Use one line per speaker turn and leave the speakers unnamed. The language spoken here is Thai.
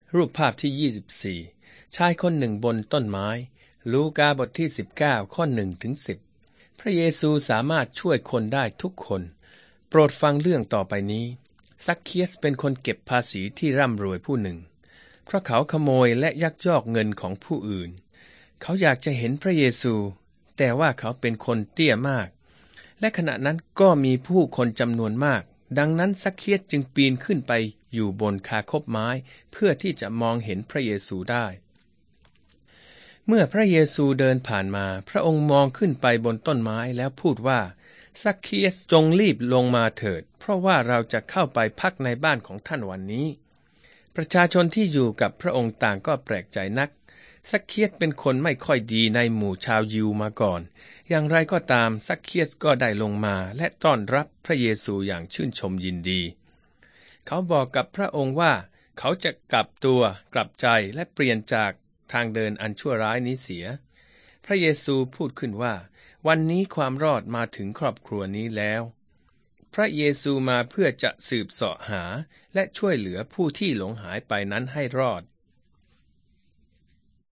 รูปภาพที่24ชายคนหนึ่งบนต้นไม้ลูกาบทที่19ข้อ1ถึง10พระเยซูสามารถช่วยคนได้ทุกคนโปรดฟังเรื่องต่อไปนี้ซักเคียสเป็นคนเก็บภาษีที่ร่ำรวยผู้หนึ่งเพราะเขาขโมยและยักยอกเงินของผู้อื่นเขาอยากจะเห็นพระเยซูแต่ว่าเขาเป็นคนเตี้ยมากและขณะนั้นก็มีผู้คนจำนวนมากดังนั้นซักเคียสจึงปีนขึ้นไปอยู่บนคาคบไม้เพื่อที่จะมองเห็นพระเยซูได้เมื่อพระเยซูเดินผ่านมาพระองค์มองขึ้นไปบนต้นไม้แล้วพูดว่าซักเคียสจงรีบลงมาเถิดเพราะว่าเราจะเข้าไปพักในบ้านของท่านวันนี้ประชาชนที่อยู่กับพระองค์ต่างก็แปลกใจนักซักเคียสเป็นคนไม่ค่อยดีในหมู่ชาวยิวมาก่อนอย่างไรก็ตามซักเคียสก็ได้ลงมาและต้อนรับพระเยซูอย่างชื่นชมยินดีเขาบอกกับพระองค์ว่าเขาจะกลับใจและเปลี่ยนจากทางเดินอันชั่วร้ายนี้เสียพระเยซูพูดขึ้นว่าวันนี้ความรอดมาถึงครอบครัวนี้แล้วพระเยซูมาเพื่อจะสืบเสาะหาและช่วยเหลือผู้ที่หลงหายไปนั้นให้รอด